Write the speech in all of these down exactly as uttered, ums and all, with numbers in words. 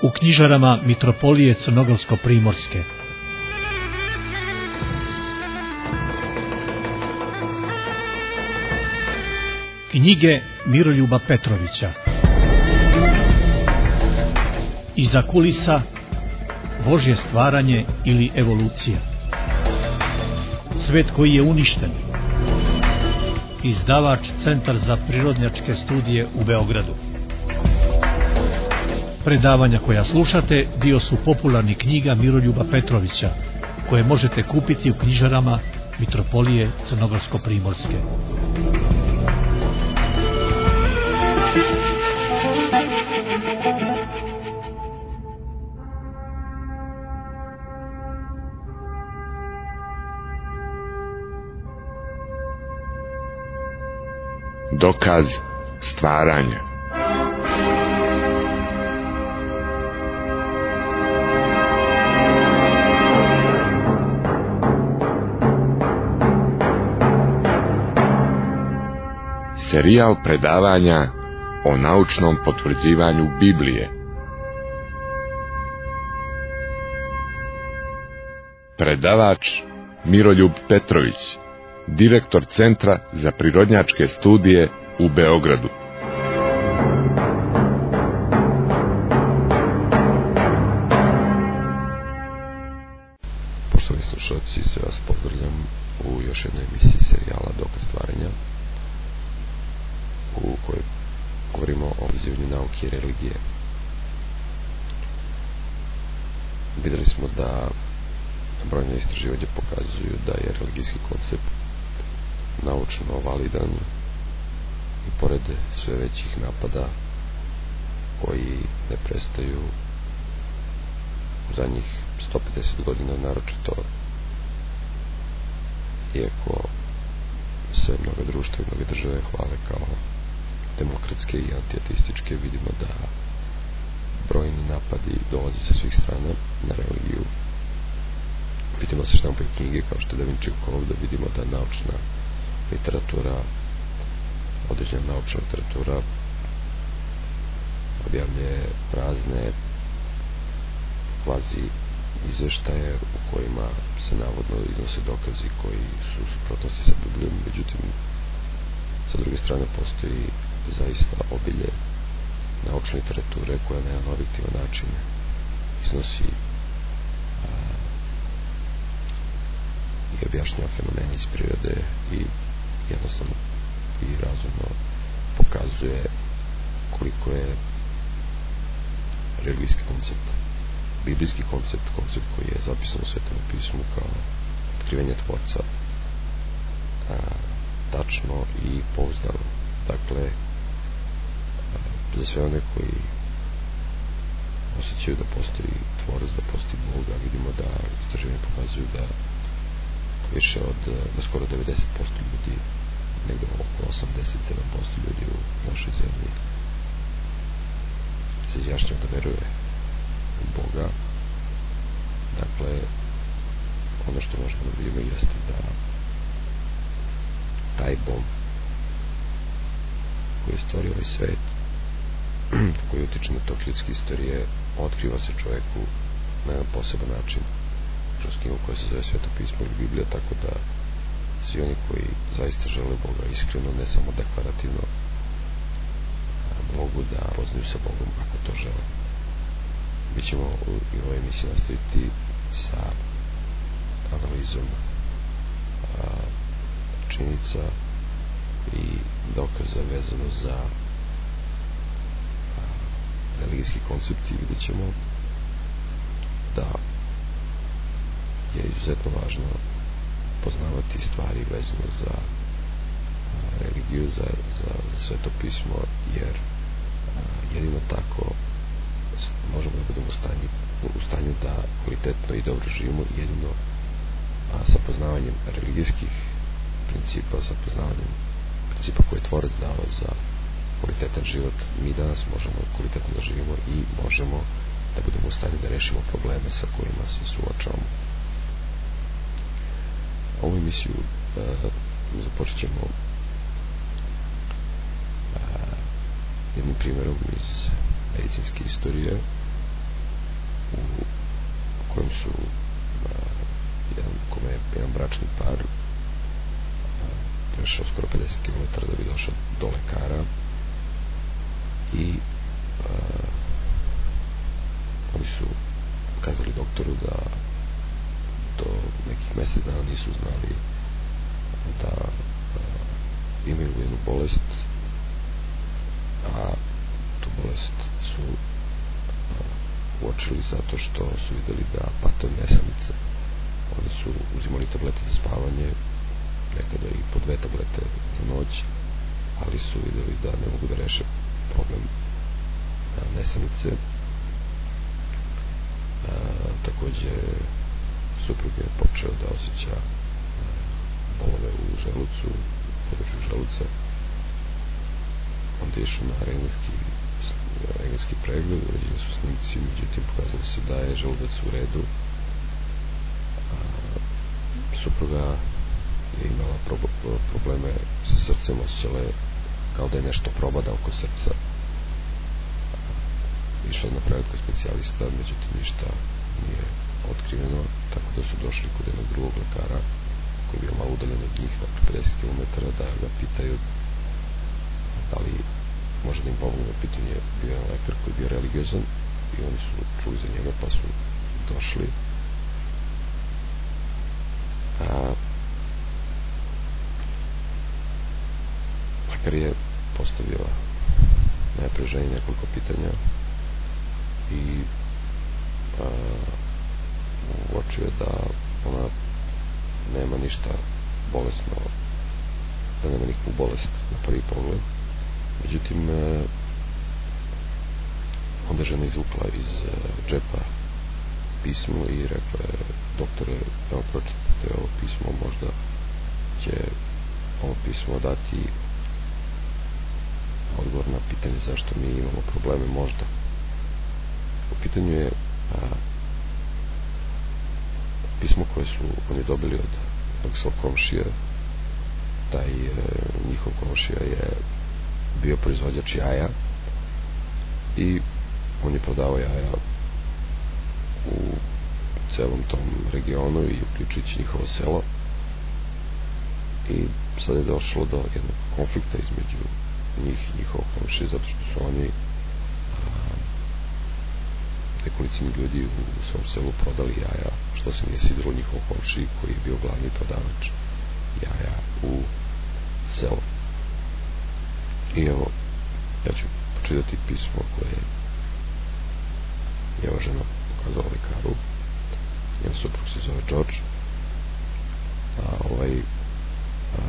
u knjižarama Mitropolije Crnogorsko-primorske. Knjige Miroljuba Petrovića. Iza kulisa, Božje stvaranje ili evolucija. Svet koji je uništen. Izdavač Centar za prirodnjačke studije u Beogradu. Predavanja koja slušate dio su popularnih knjiga Miroljuba Petrovića, koje možete kupiti u knjižarama Mitropolije Crnogorsko-primorske. Dokaz stvaranja. Serijal predavanja o naučnom potvrđivanju Biblije. Predavač Miroljub Petrović, direktor Centra za prirodnjačke studije u Beogradu. Poštovani slušalci, sve vas pozdravljam u još jednoj emisiji serijala Dokaz stvaranja, u kojoj govorimo o povezivanju nauke i religije. Videli smo da brojne istraživanja pokazuju da je religijski koncept naučno validan i pored sve većih napada koji ne prestaju u zadnjih sto pedeset godina, naročito iako sve mnogo društva i mnoge države hvale kao demokratske i antijateističke, vidimo da brojni napadi dolaze sa svih strana na religiju. Vidimo se štampaju knjige kao što je Da Vinčijev kov, da vidimo da naučna literatura, određena naučna literatura objavljuje razne kvazi izveštaje u kojima se navodno iznose dokazi koji su u suprotnosti sa Biblijom. Međutim, sa druge strane postoji zaista obilje naučne literature koja na jedan objektivan način iznosi a, i objašnjava fenomene iz prirode i jednostavno i razumno pokazuje koliko je religijski koncept, biblijski koncept, koncept koji je zapisan u Svetom pismu kao otkrivenje Tvorca, a, tačno i pouzdano. Dakle, a, za sve one koji osjećaju da postoji Tvorac, da postoji Bog, a vidimo da istraživanja pokazuju da više od, da skoro devedeset posto ljudi, negde oko osamdeset sedam posto ljudi u našoj zemlji se izjašnjava da veruje u Boga. Dakle, ono što možemo da vidimo jeste da taj Bog koji je stvorio ovaj svet, koji utiče na tok ljudske istorije, otkriva se čoveku na jedan poseban način kroz knjigu koja se zove Sveto pismo ili Biblija, tako da svi oni koji zaista žele Boga iskreno, ne samo deklarativno, mogu da poznaju sa Bogom ako to žele. Mi ćemo u ovoj emisiji nastaviti sa analizom a, činjenica i dokaza vezano za a, religijski koncept i vidjet ćemo da je izuzetno važno poznavati stvari vezano za a, religiju, za, za, za Sveto pismo, jer a, jedino tako možemo da budemo u stanju, u stanju da kvalitetno i dobro živimo, jedino a, sa poznavanjem religijskih principa, sa poznavanjem principa koje je Tvorac dao za kvalitetan život, mi danas možemo kvalitetno da živimo i možemo da budemo u stanju da rešimo probleme sa kojima se suočavamo. Ovu emisiju e, započet ćemo e, jednim primjerom iz medicinske istorije, su a, jedan, kome je jedan bračni par a, prešao skoro pedeset kilometara da bi došao do lekara i a, oni su kazali doktoru da do nekih mjesec dana nisu znali da a, imaju jednu bolest, a tu bolest su a, uočili zato što su vidjeli da pate od nesanice. Oni su uzimali tablete za spavanje, nekada i po dve tablete za noć, ali su vidjeli da ne mogu da reše problem a, nesanice. A, takođe suprug je počeo da osjeća a, bolove u želucu, u području želuca. Onda je išao na rengenski rengenski pregled, urađeni su snimci, međutim pokazalo se da je želudac u redu. A, supruga je imala pro, probleme sa srcem, osjećala je kao da je nešto probada oko srca. Išla je na pregled kod specijalista, međutim ništa nije otkriveno, tako da su došli kod jednog drugog lekara koji je bio malo udaljen od njih, dakle pedeset kilometara, da ga pitaju da li može da im pomogne. Pitanje je bio jedan lekar koji je bio religiozan i oni su čuli za njega pa su došli. A, lekar je postavio najpre ženi nekoliko pitanja i a, uočio je da ona nema ništa bolesno, da nema nikakvu bolest na prvi pogled. Međutim, e, onda žena izvukla iz e, džepa pismo i rekla je: doktore, evo pročitajte ovo pismo, možda će ovo pismo dati odgovor na pitanje zašto mi imamo probleme, možda. U pitanju je a, pismo koje su oni dobili od jednog svog komšija. Taj e, njihov komšija je bio proizvođač jaja i on je prodavao jaja u celom tom regionu i uključujući njihovo selo, i sad je došlo do jednog konflikta između njih i njihovog komšije, zato što su oni nekolicini ljudi u svom selu prodali jaja, što se nije svidjelo njihovom komšiji koji je bio glavni prodavač jaja u selu. I evo, ja ću počitati pismo koje je ova žena pokazala lekaru. Njen suprug se zove George, a ovaj a,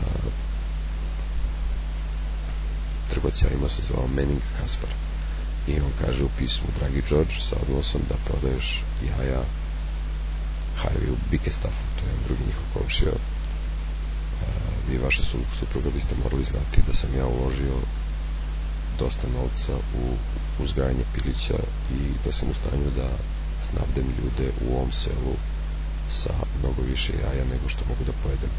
trgovac jajima se zvao Manning Kaspar. I on kaže u pismu: dragi George, saznao sam da prodaješ jaja Harvey u Bickerstaffu, to je jedan drugi njihov komšija. Vi i vaša supruga biste morali znati da sam ja uložio dosta novca u uzgajanje pilića i da sam u stanju da snabdem ljude u ovom selu sa mnogo više jaja nego što mogu da pojedem.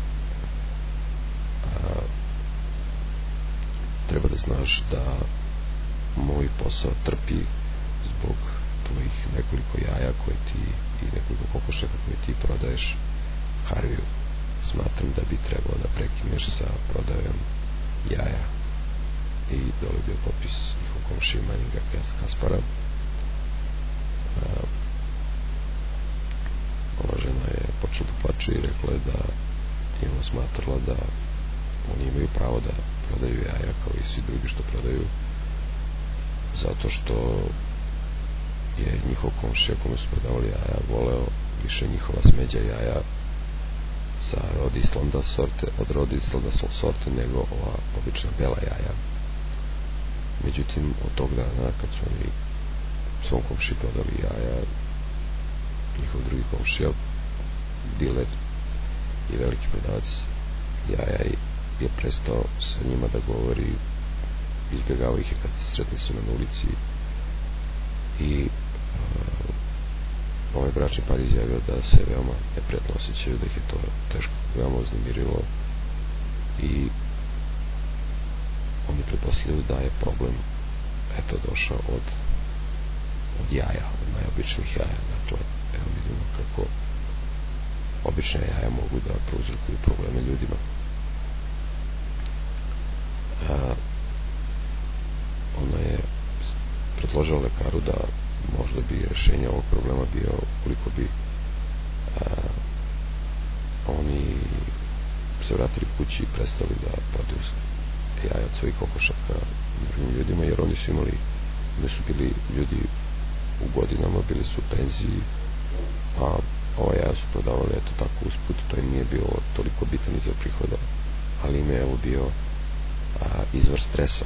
A, treba da znaš da moj posao trpi zbog tvojih nekoliko jaja koje ti i nekoliko kokošaka koje ti prodaješ Harviju. Smatram da bi trebalo da prekineš sa prodajom jaja. I dole bio popis njihov komšije Manninga Kaspara. A, ova žena je počela da plače i rekla je da je ona smatrala da oni imaju pravo da prodaju jaja kao i svi drugi što prodaju, zato što je njihov komšija kome su prodavali jaja voleo više njihova smeđa jaja sa rod Islanda sorte, od rod Islanda sorte nego ova obična bela jaja. Međutim, od tog dana kad su oni svom komšiji prodali jaja, njihov drugi komšija, diler i veliki prodavac jaja, je prestao sa njima da govori, izbjegao ih je kad se sretni su na ulici. I uh, ovaj bračni par izjavio da se veoma neprijatno osjećaju, da ih je to teško veoma uznemirilo, i oni pretpostavljaju da je problem eto došao od od jaja, od najobičnijih jaja. Dakle, evo vidimo kako obične jaja mogu da prouzrokuju probleme ljudima. A, ona je predložila lekaru da možda bi rešenje ovog problema bio koliko bi a, oni se vratili kući i prestali da prodaju jaja od svojih kokošaka drugim ljudima, jer oni su imali, oni su bili ljudi u godinama, bili su u penziji, a ova jaja su prodavali eto tako usput, to im nije bilo toliko bitan izvor prihoda, ali im je evo bio a, izvor stresa.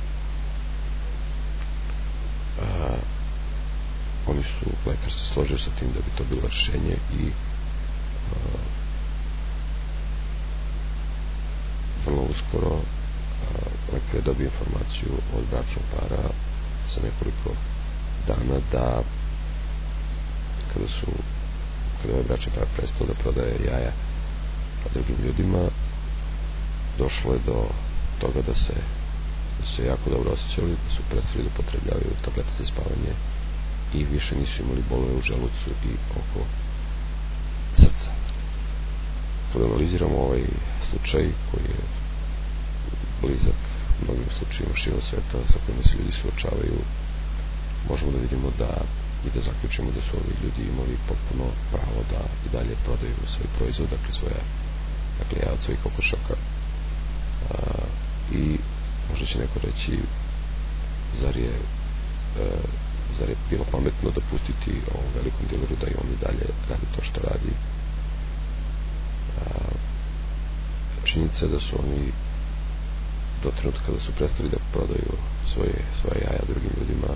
A, oni su, lekar se složio sa tim da bi to bilo rešenje i a, vrlo uskoro a, lekar je dobio informaciju od bračnog para za nekoliko dana da kada su kada je ovaj bračni par prestao da prodaje jaja drugim ljudima, došlo je do toga da se da su se jako dobro osjećali, da su prestali da upotrebljavaju tablete za spavanje i više nisu imali bolove u želucu i oko srca. Kada analiziramo ovaj slučaj koji je blizak mnogim slučajima širom sveta sa kojima se ljudi suočavaju, možemo da vidimo da i da zaključimo da su ovi ljudi imali potpuno pravo da i dalje prodaju svoj proizvod, dakle svoja dakle jaja od svojih kokošaka. A, i možda će neko reći zar je e, zar je bilo pametno dopustiti ovom velikom dileru da i on i dalje radi to što radi. A, činjenica je da su oni do trenutka kada su prestali da prodaju svoje, svoje jaja drugim ljudima,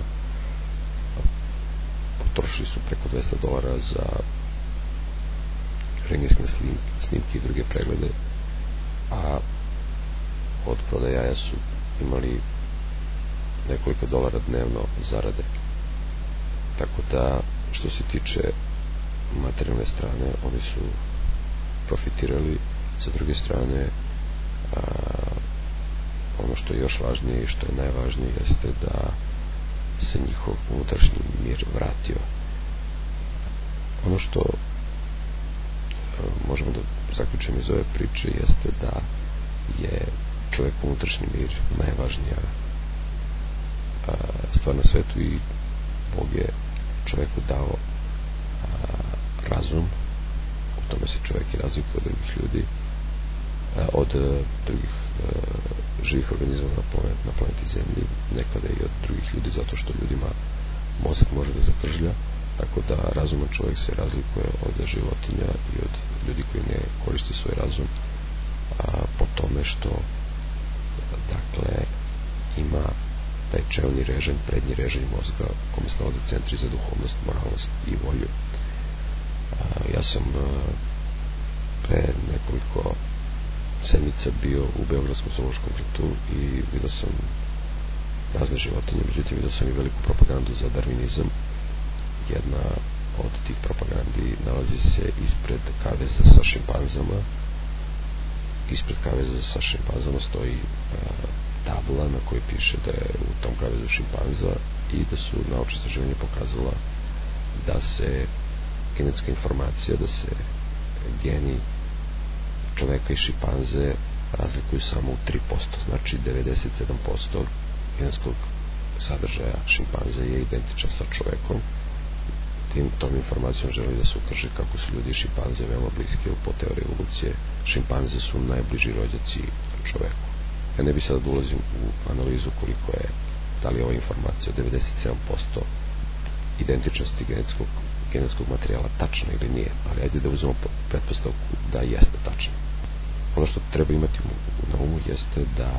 potrošili su preko dvesta dolara za rentgenske snimke i druge preglede, a od prodaje jaja su imali nekoliko dolara dnevno zarade. Tako da, što se tiče materijalne strane, oni su profitirali. Sa druge strane, a, ono što je još važnije i što je najvažnije jeste da se njihov unutrašnji mir vratio. Ono što možemo da zaključimo iz ove priče jeste da je čovjek unutrašnji mir najvažnija stvar na svetu i Bog je čovjeku dao razum, u tome se čovjek i razlikuje od drugih ljudi, od drugih živih organizama na planeti, na planeti Zemlji, nekada i od drugih ljudi, zato što ljudima mozak može da zakržlja, tako da razuman čovjek se razlikuje od životinja i od ljudi koji ne koriste svoj razum, a po tome što dakle ima taj čelni režim, prednji režim mozga kome se nalaze centri za duhovnost, moralnost i volju. A, ja sam a, pre nekoliko sedmica bio u Beogradskom zoološkom vrtu i vidio sam razne životinje, međutim vidio sam i veliku propagandu za darvinizam. Jedna od tih propagandi nalazi se ispred kaveza sa šimpanzama. Ispred kaveza sa šimpanzama stoji a, tabla na kojoj piše da je u tom kavezu šimpanza i da su naučna istraživanja pokazala da se genetska informacija, da se geni čoveka i šimpanze razlikuju samo u tri posto, znači devedeset sedam posto genetskog sadržaja šimpanze je identičan sa čovekom. Tim, tom informacijom želi da se ukaže kako su ljudi i šimpanze veoma bliski, jer po teoriji evolucije šimpanze su najbliži rođaci čoveku. Ja ne bi sad da ulazim u analizu koliko je, da li je ova informacija od devedeset sedam posto identičnosti genetskog, genetskog materijala tačna ili nije, ali ajde da uzmemo pretpostavku da jeste tačna. Ono što treba imati na umu jeste da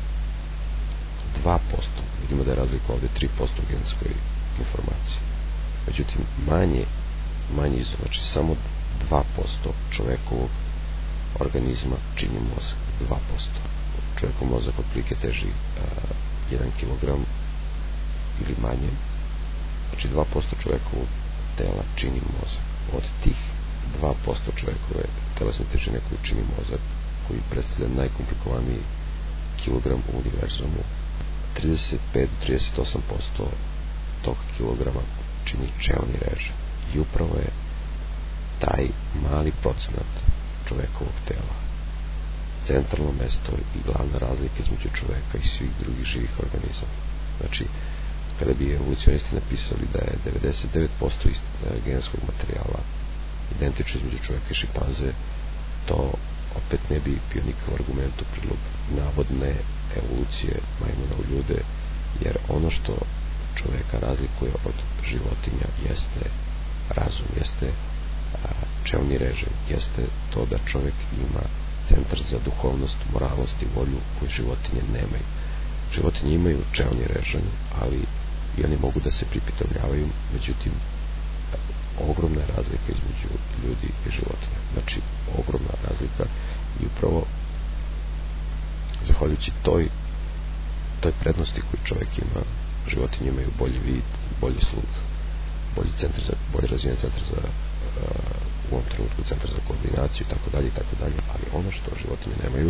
dva posto, vidimo da je razlika ovdje tri posto u genetskoj informaciji. Međutim, manje, manje isto, znači samo dva posto čovekovog organizma čini mozak, dva posto. Čovjekov mozak otprilike teži jedan kilogram ili manje, znači dva posto čovjekovog tela čini mozak. Od tih dva posto čovjekove telesne težine koju čini mozak, koji predstavlja najkomplikovaniji kilogram u univerzumu, trideset pet do trideset osam posto tog kilograma čini čelni režim. I upravo je taj mali procenat čovekovog tela centralno mesto i glavna razlika između čoveka i svih drugih živih organizama. Znači, kada bi evolucionisti napisali da je devedeset devet posto genetskog materijala identično između čoveka i šimpanze, to opet ne bi bio nikakav argument u prilog navodne evolucije majmuna u ljude, jer ono što čoveka razlikuje od životinja jeste razum, jeste čelni režim, jeste to da čovek ima centar za duhovnost, moralnost i volju koju životinje nemaju. Životinje imaju čelni režim, ali i oni mogu da se pripitovljavaju, međutim ogromna je razlika između ljudi i životinja. Znači, ogromna razlika i upravo zahvaljujući toj toj prednosti koju čovjek ima, životinje imaju bolji vid, bolji sluh, bolji centar za, bolje razvijen centar za uh, u ovom trenutku centar za koordinaciju i tako dalje i tako dalje, ali ono što životinje nemaju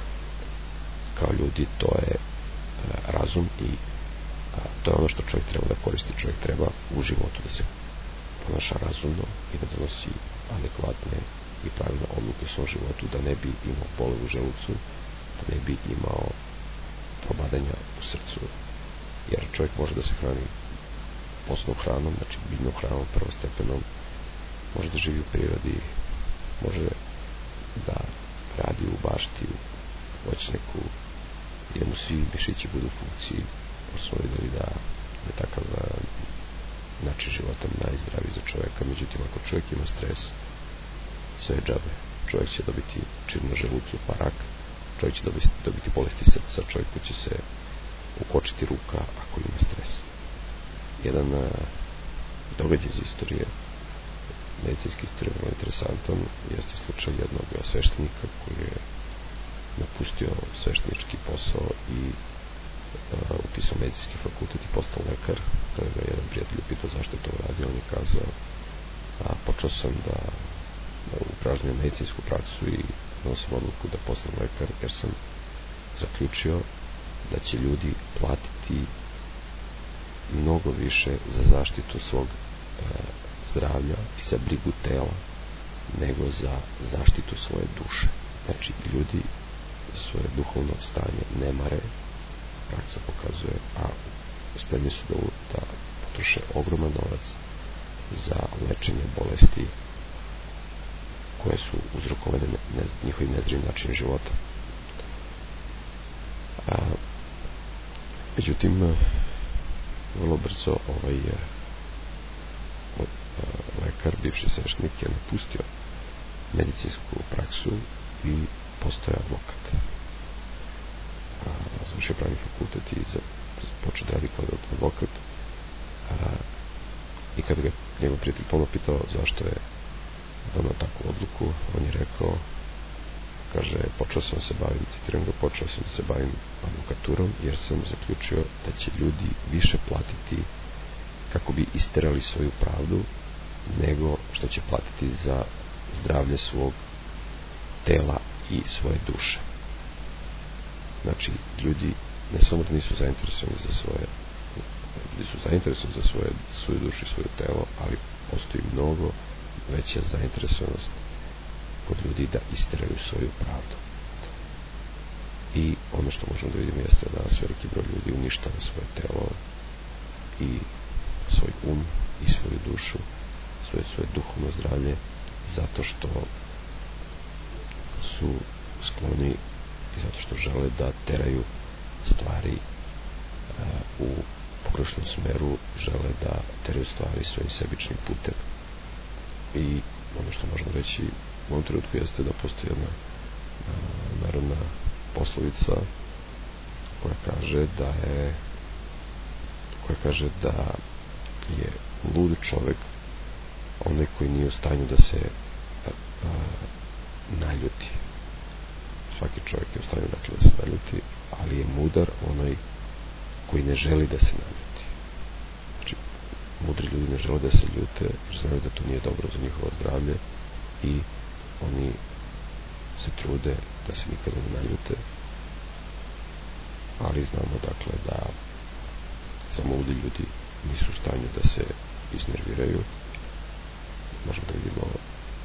kao ljudi, to je uh, razum i uh, to je ono što čovjek treba da koristi. Čovjek treba u životu da se ponaša razumno i da donosi adekvatne i pravilne odluke u svom životu, da ne bi imao bole u želucu, da ne bi imao promadanja u srcu, jer čovjek može da se hrani posnom hranom, znači biljnom hranom, prvostepenom, može da živi u prirodi, može da radi u bašti, u voćnjaku, gdje mu svi mišići budu u funkciji, pa smo videli da je takav način života najzdraviji za čovjeka. Međutim, ako čovjek ima stres, sve je džabe. Čovjek će dobiti čir na želucu, pa rak, čovjek će dobiti, dobiti bolesti srca, čovjeku će se ukočiti ruka ako ima stres. Jedan uh, događaj iz istorije, medicinske istorije, vrlo interesantan, jeste slučaj jednog sveštenika koji je napustio sveštenički posao i uh, upisao medicinski fakultet i postao lekar. Kada ga jedan prijatelj pitao zašto je to uradio, on je kazao, a počeo sam da, da upražnjam medicinsku praksu i donosim odluku da postanem lekar, jer sam zaključio da će ljudi platiti mnogo više za zaštitu svog e, zdravlja i za brigu tela nego za zaštitu svoje duše. Znači, ljudi svoje duhovno stanje ne mare, praksa pokazuje, a spremni su da, da potroše ogroman novac za lečenje bolesti koje su uzrokovane ne, njihovim nezdravim načinom života. A, međutim, vrlo brzo ovaj je od, a, lekar, bivši sveštenik, je napustio medicinsku praksu i postao advokat. A, završio pravni fakultet i za, počeo da radi kao advokat. A, I kada ga njegov prijatelj ponovno pitao zašto je donao takvu odluku, on je rekao, kaže, počeo sam se bavim, citiram ga, počeo sam se bavim advokaturom jer sam zaključio da će ljudi više platiti kako bi isterali svoju pravdu nego što će platiti za zdravlje svog tela i svoje duše. Znači, ljudi ne samo da nisu zainteresovani za svoje ljudi su zainteresovani za svoje, svoju dušu i svoje telo, ali postoji mnogo veća zainteresovanost kod ljudi da isteraju svoju pravdu. I ono što možemo da vidimo jeste da danas veliki broj ljudi uništava svoje telo i svoj um i svoju dušu, svoje, svoje duhovno zdravlje, zato što su skloni i zato što žele da teraju stvari uh, u pogrešnom smeru, žele da teraju stvari svojim sebičnim putem. I ono što možemo reći u ovom trenutku jeste da postoji jedna uh, narodna poslovica koja kaže da je koja kaže da je lud čovek onaj koji nije u stanju da se a, a, naljuti. Svaki čovjek je u stanju dakle da se naljuti, ali je mudar onaj koji ne želi da se naljuti. Znači, mudri ljudi ne žele da se ljute jer znaju da to nije dobro za njihovo zdravlje i oni se trude da se nikada ne naljute, ali znamo dakle da samo ludi ljudi nisu u stanju da se iznerviraju. Možemo da vidimo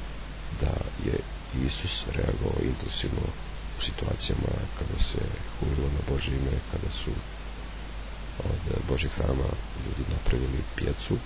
je Isus reagovao intenzivno u situacijama kada se hulilo na Božje ime, kada su od Božjih hrama ljudi napravili pijacu.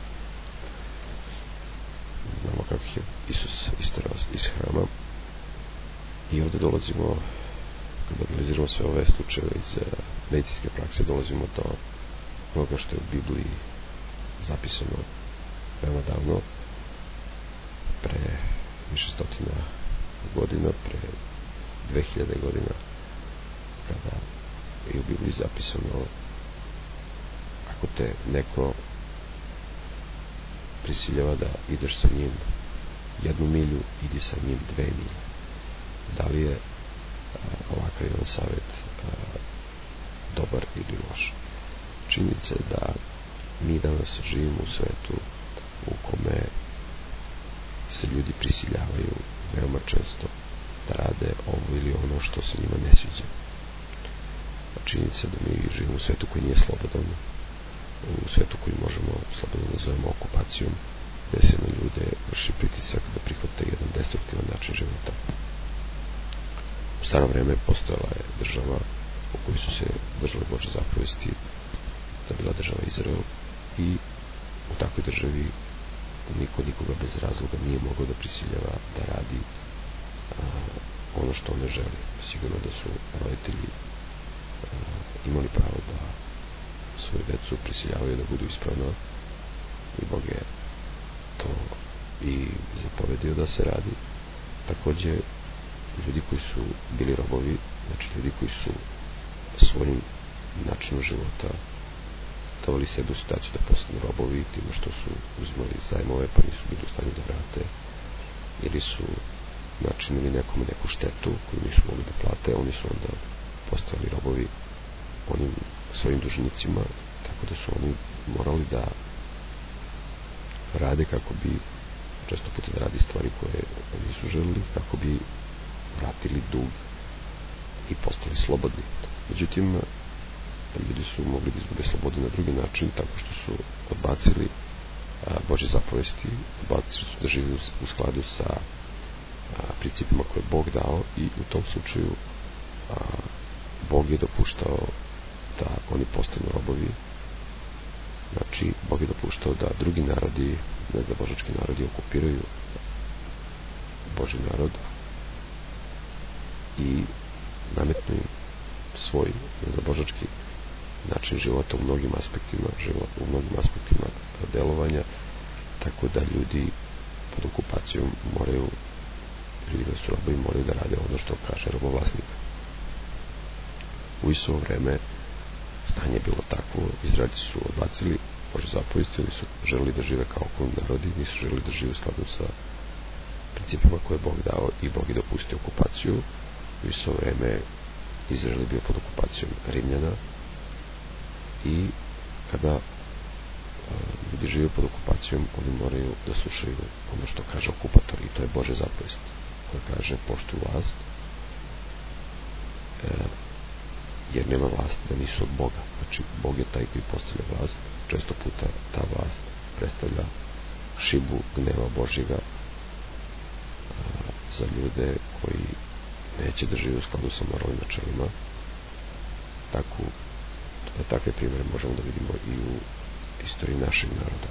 Znamo kako je Isus isterao iz hrama. I ovdje dolazimo, kada analiziramo sve ove slučajeve iz medicinske prakse, dolazimo do onoga što je u Bibliji zapisano veoma davno, pre više stotina godina, pre dve hiljade godina, kada je u Bibliji zapisano: ako te neko prisiljava da ideš sa njim jednu milju, idi sa njim dve milje. Da li je a, ovakav jedan savjet a, dobar ili loš? Činjenica je da mi danas živimo u svetu u kome se ljudi prisiljavaju veoma često da rade ovo ili ono što se njima ne sviđa. Činjenica je da mi živimo u svetu koji nije slobodan, u svetu koji možemo slobodno nazovemo okupacijom, gde se na ljude vrši pritisak da prihvate jedan destruktivan način života. U staro vreme postojala je država u kojoj su se držale Božje zapovesti, da bila država Izrael, i u takvoj državi niko nikoga bez razloga nije mogao da prisiljava da radi a, ono što on ne želi. Sigurno da su roditelji a, imali pravo da svoju decu prisiljavaju da budu ispravno, i Bog je to i zapovedio da se radi. Takođe, ljudi koji su bili robovi, znači ljudi koji su svojim načinom života davali sebe u situaciju da postanu robovi time što su uzimali zajmove pa nisu bili u stanju da vrate, ili su načinili nekome neku štetu koju nisu mogli da plate, oni su onda postali robovi onim svojim dužnicima, tako da su oni morali da rade kako bi, često puta da radi stvari koje nisu želili, kako bi vratili dug i postali slobodni. Međutim, ljudi su mogli da izgube slobodu na drugi način, tako što su odbacili a, Božje zapovesti, odbacili su da žive u skladu sa a, principima koje je Bog dao, i u tom slučaju a, Bog je dopuštao da oni postanu robovi. Znači, Bog je dopuštao da drugi narodi, ne da božački narodi, okupiraju Božji narod i nametnu im svoj, ne da božački način života u mnogim aspektima života, u mnogim aspektima delovanja, tako da ljudi pod okupacijom moraju, ili da su robovi, moraju da rade ono što kaže robovlasnik. U isto vreme stanje je bilo takvo, Izraelci su odbacili Božje zapovesti, oni su želeli da žive kao okolni narodi, nisu želeli da žive u skladu sa principima koje je Bog dao, i Bog je dopustio okupaciju. U isto vreme Izrael je bio pod okupacijom Rimljana, i kada a, ljudi žive pod okupacijom, oni moraju da slušaju ono što kaže okupator, i to je Božja zapovest koja kaže: poštuj vlast, e, jer nema vlast da nisu od Boga. Znači, Bog je taj koji postavlja vlast. Često puta ta vlast predstavlja šibu gneva Božjega a, za ljude koji neće da žive u skladu sa moralnim načelima. Tako, takve primere možemo da vidimo i u istoriji našeg naroda.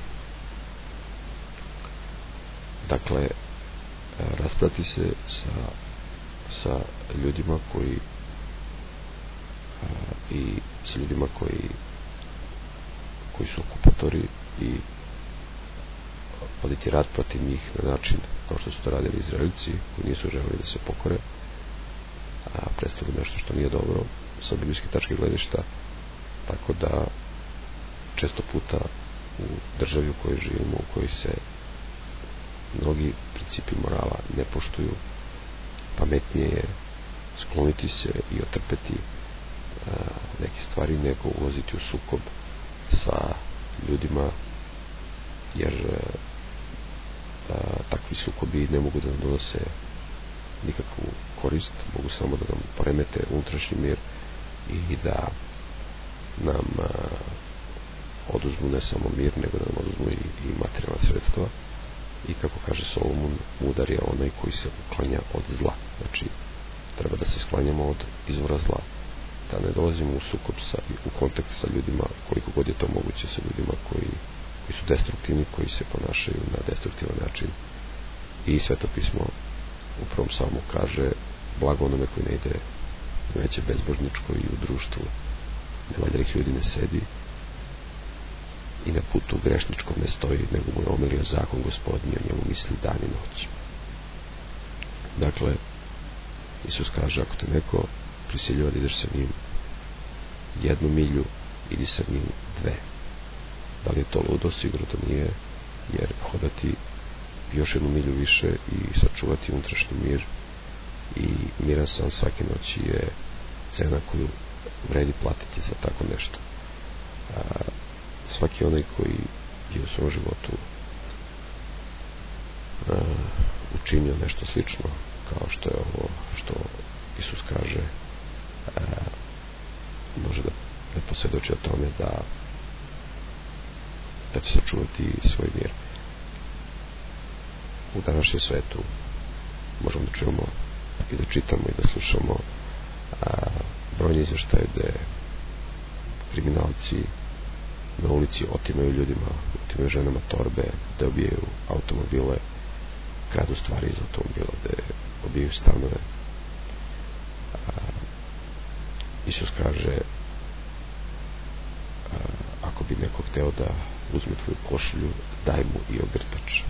Dakle, rasprati se sa, sa ljudima koji a, i sa ljudima koji koji su okupatori, i voditi rat protiv njih na način kao što su to radili Izraelci, koji nisu želeli da se pokore, a predstavlja nešto što nije dobro sa biblijske tačke gledišta. Tako da često puta u državi u kojoj živimo, u kojoj se mnogi principi morala ne poštuju, pametnije je skloniti se i otrpeti a, neke stvari nego ulaziti u sukob sa ljudima, jer a, takvi sukobi ne mogu da nam donose nikakvu korist, mogu samo da nam poremete unutrašnji mir i da nam a, oduzmu ne samo mir, nego da nam oduzmu i, i materijalna sredstva. i kako kaže Solomon, mudar je onaj koji se uklanja od zla. Znači, treba da se sklanjamo od izvora zla, da ne dolazimo u sukob sa, u kontakt sa ljudima, koliko god je to moguće, sa ljudima koji, koji su destruktivni, koji se ponašaju na destruktivan način. I Sveto pismo u prvom psalmu kaže: blago onome koji ne ide neće bezbožničko i u društvu nevaljalih ljudi ne sedi i na putu grešničkom ne stoji, nego mu je omilio zakon Gospodnji, o njemu misli dan i noć. Dakle, Isus kaže: ako te neko prisiljava da ideš sa njim jednu milju, idi sa njim dve. Da li je to ludo? Sigurno to nije, jer hodati još jednu milju više i sačuvati unutrašnji mir i miran san svake noći je cena koju vredi platiti za tako nešto. A, svaki onaj koji je u svom životu a, učinio nešto slično kao što je ovo što Isus kaže, a, može da, da posvjedoči o tome da da će sačuvati svoj mir. U današnjem svetu možemo da čujemo i da čitamo i da slušamo a, brojni izveštaje gde kriminalci na ulici otimaju ljudima, otimaju ženama torbe, gde obijaju automobile, kradu stvari iz automobila, gde obijaju stanove. A, Isus kaže: a, ako bi neko hteo da uzme tvoju košulju, daj mu i ogrtač.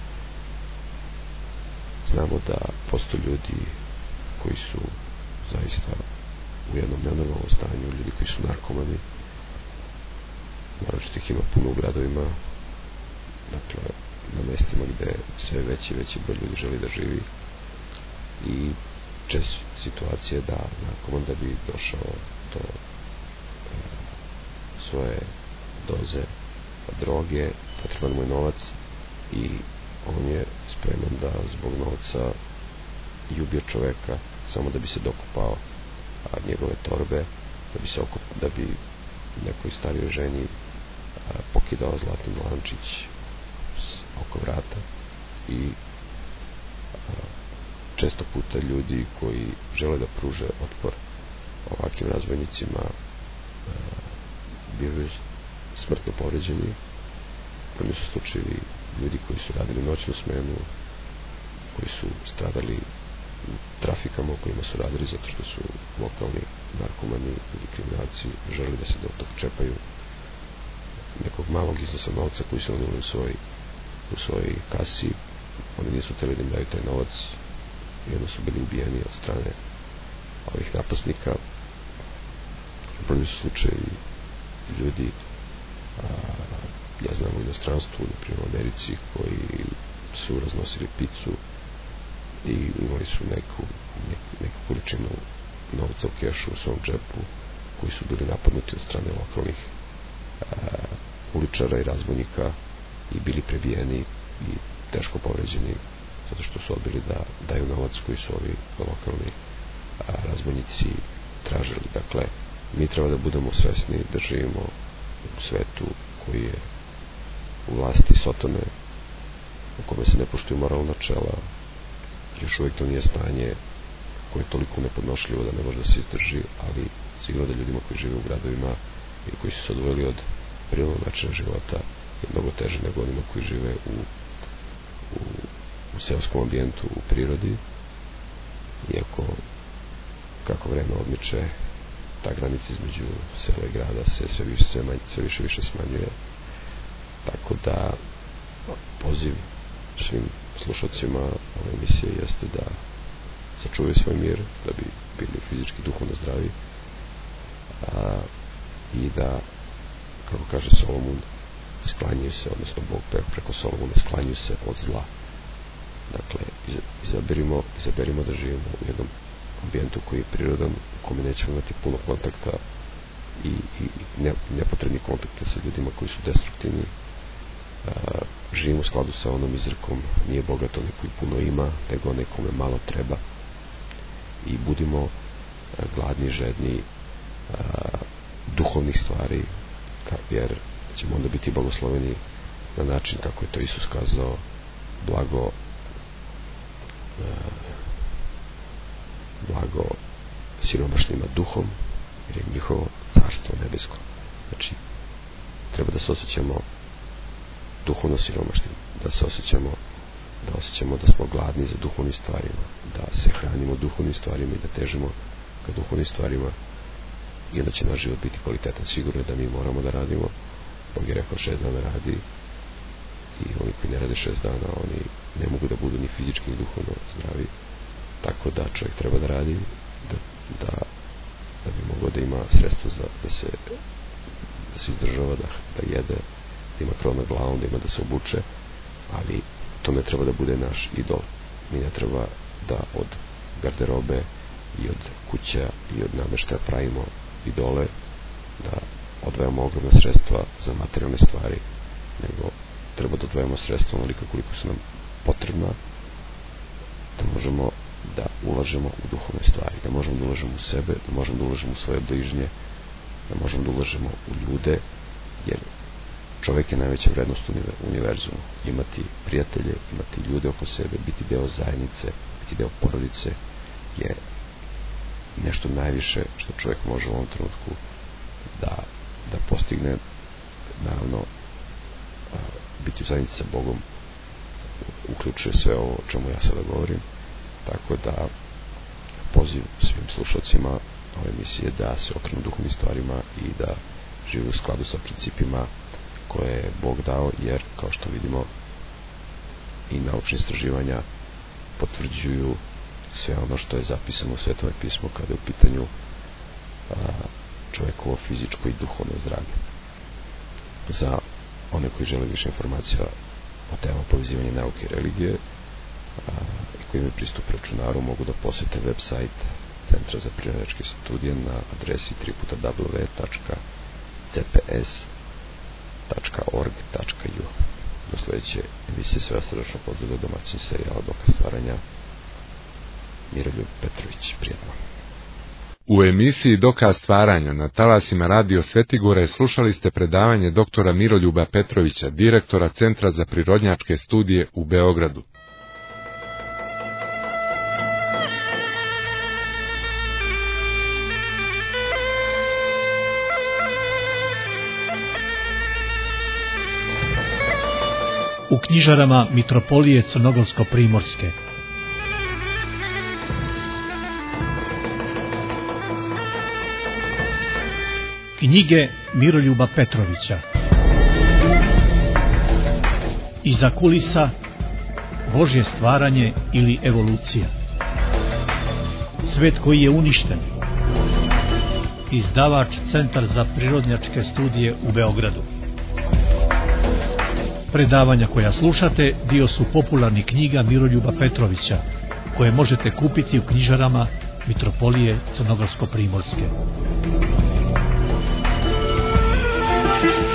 Znamo da postoje ljudi koji su zaista u jednom nenormalnom stanju, ljudi koji su narkomani, naročito ih ima puno u gradovima, dakle na mestima gde sve veći i veći broj ljudi želi da živi, i čest situacije da narkoman da bi došao do e, svoje doze droge, potreban mu je novac i on je spreman da zbog novca i ubije čoveka samo da bi se dokupao a, njegove torbe, da bi se okup, da bi nekoj starijoj ženi a, pokidao zlatni lančić oko vrata. I a, često puta ljudi koji žele da pruže otpor ovakvim razbojnicima bivaju smrtno povređeni. Prvi su slučajevi ljudi koji su radili noćnu smenu, koji su stradali u trafikama u kojima su radili zato što su lokalni narkomani ili kriminalci želi da se dočepaju nekog malog iznosa novca koji su oni u svoj, u svojoj kasi. Oni nisu hteli da im daju taj novac i onda su bili ubijeni od strane ovih napasnika. Prvi su slučajevi ljudi, a, ja znam u inostranstvu, na primjer u Americi, koji su raznosili picu i imali su neku, neku, neku količinu novca u kešu u svom džepu, koji su bili napadnuti od strane lokalnih a, uličara i razbojnika i bili prebijeni i teško povređeni zato što su odbili da daju novac koji su ovi lokalni a, razbojnici tražili. Dakle, mi treba da budemo svesni da živimo u svetu koji je u vlasti Sotone, u kome se ne poštuju moralna načela. Još uvijek to nije stanje koje je toliko nepodnošljivo da ne može da se izdrži, ali sigurno da ljudima koji žive u gradovima i koji su se odvojili od prirodnog načina života je mnogo teže nego onima koji žive u, u, u seoskom ambijentu, u prirodi. Iako kako vreme odmiče, ta granica između sela i grada se sve više, sve, manj, sve više, više smanjuje. Tako da poziv svim slušalcima ove emisije jeste da sačuvaju svoj mir, da bi bili fizički, duhovno zdravi, a, i da, kako kaže Solomon, sklanjaju se, odnosno Bog preko Solomona, sklanjaju se od zla. Dakle, izaberimo, izaberimo da živimo u jednom ambijentu koji je prirodan, u kome nećemo imati puno kontakta i, i, i ne, nepotrebni kontakte sa ljudima koji su destruktivni. Uh, živimo u skladu sa onom izrekom: nije bogat onaj koji puno ima, nego onaj kome malo treba. I budimo uh, gladni, žedni uh, duhovnih stvari, jer ćemo onda biti blagosloveni na način kako je to Isus kazao: blago blago siromašnima duhom, jer je njihovo carstvo nebesko. Znači, treba da se osjećamo duhovno siromašnim, da se osjećamo da osjećamo da smo gladni za duhovnim stvarima, da se hranimo duhovnim stvarima i da težimo ka duhovnim stvarima, i onda će naš život biti kvalitetan. Sigurno je da mi moramo da radimo. Bog je rekao šest dana radi, i oni koji ne rade šest dana, oni ne mogu da budu ni fizički ni duhovno zdravi. Tako da čovjek treba da radi, da, da, da bi mogao da ima sredstva za, da se da se izdržava, da, da jede, da ima krov nad glavom, da ima da se obuče, ali to ne treba da bude naš idol. Mi ne treba da od garderobe i od kuća i od nameštaja pravimo idole, da odvajamo ogromna sredstva za materijalne stvari, nego treba da odvajamo sredstva onoliko koliko su nam potrebna, da možemo da ulažemo u duhovne stvari, da možemo da ulažemo u sebe, da možemo da ulažemo u svoje bližnje, da možemo da ulažemo u ljude, jer čovjek je najveća vrednost u univerzumu. Imati prijatelje, imati ljude oko sebe, biti deo zajednice, biti deo porodice je nešto najviše što čovjek može u ovom trenutku da, da postigne. Naravno, a, biti u zajednici sa Bogom uključuje sve ovo o čemu ja sada govorim, tako da poziv svim slušalcima ove emisije da se okrenu duhovnim stvarima i da žive u skladu sa principima koje je Bog dao, jer kao što vidimo i naučne istraživanja potvrđuju sve ono što je zapisano u Svetom pismu kada je u pitanju a, čovjekovo fizičko i duhovno zdravlje. Za one koji žele više informacija o tema povezivanja nauke i religije a, i koji imaju pristup računaru, mogu da posete web sajt Centra za prirodnjačke studije na adresi w w w tačka c p s tačka org tačka u. Do sljedeće emisije sve srdačno pozdravlja domaćin serijala Dokaz stvaranja, Miroljub Petrović. Prijetno. U emisiji Dokaz stvaranja na talasima Radio Svetigore slušali ste predavanje doktora Miroljuba Petrovića, direktora Centra za prirodnjačke studije u Beogradu. U knjižarama Mitropolije Crnogorsko-primorske. Knjige Miroljuba Petrovića. Iza kulisa, Božje stvaranje ili evolucija. Svet koji je uništen. Izdavač Centar za prirodnjačke studije u Beogradu. Predavanja koja slušate dio su popularnih knjiga Miroljuba Petrovića, koje možete kupiti u knjižarama Mitropolije Crnogorsko-primorske.